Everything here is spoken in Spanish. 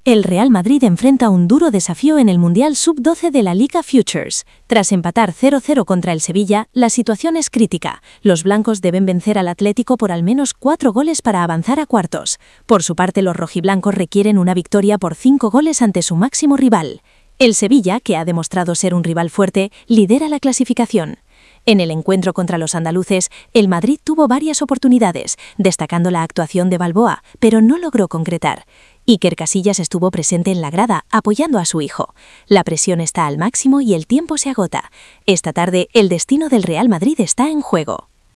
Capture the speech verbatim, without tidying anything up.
El Real Madrid enfrenta un duro desafío en el Mundial sub doce de la Liga Futures. Tras empatar cero cero contra el Sevilla, la situación es crítica. Los blancos deben vencer al Atlético por al menos cuatro goles para avanzar a cuartos. Por su parte, los rojiblancos requieren una victoria por cinco goles ante su máximo rival. El Sevilla, que ha demostrado ser un rival fuerte, lidera la clasificación. En el encuentro contra los andaluces, el Madrid tuvo varias oportunidades, destacando la actuación de Balboa, pero no logró concretar. Iker Casillas estuvo presente en la grada, apoyando a su hijo. La presión está al máximo y el tiempo se agota. Esta tarde, el destino del Real Madrid está en juego.